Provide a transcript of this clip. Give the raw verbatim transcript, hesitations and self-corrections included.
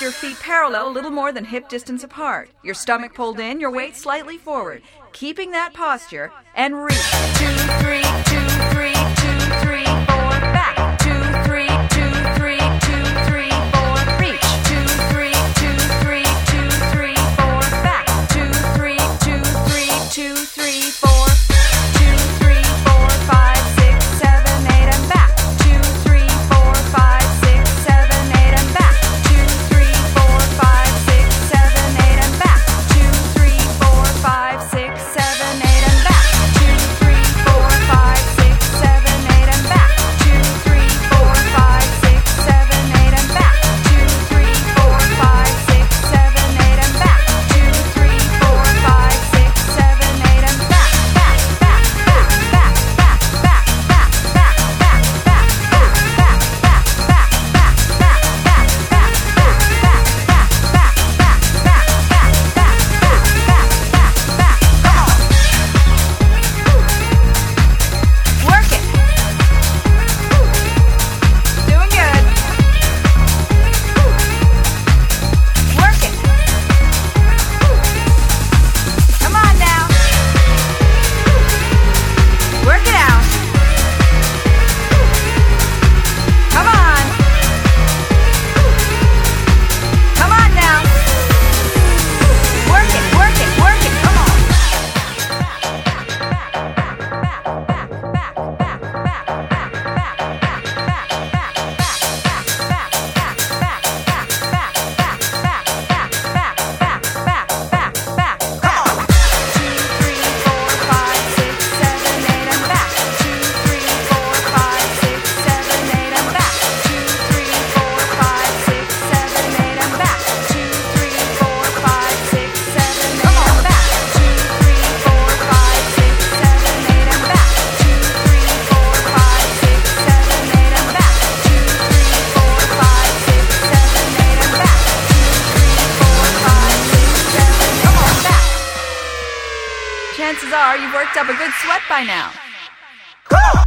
your feet parallel, a little more than hip distance apart. Your stomach pulled in, your weight slightly forward. Keeping that posture, and reach. Two, three, two, three, two, three, four, back. Two, three, two, three, two, three, four, reach. Two, three, two, three, two, three, four, back. Two, three, two, three, two, three, four. Two, three, four, five, six, seven, eight, and back. Two, three, four, five, six, seven, eight, and back. Two, three, four, five, six, seven, eight, and back. Two, three, four, five, six, seven, eight, and back. Two, three, four, five, six, seven, eight, and back. Two, three, four, five, six, seven, eight, and back. Two, three, four, five, six, seven, eight, and back. Two, three, four, five, six, seven, eight, and back. Back, back, back, back, back, back, back, back, back, back, back, back, back, back, back, back, back, back, Work it. Doing good. Work it. Come on now. Work it out. Come on. Come on now. Work it, work it, work it. Come on. Chances are you've worked up a good sweat by now. Come on!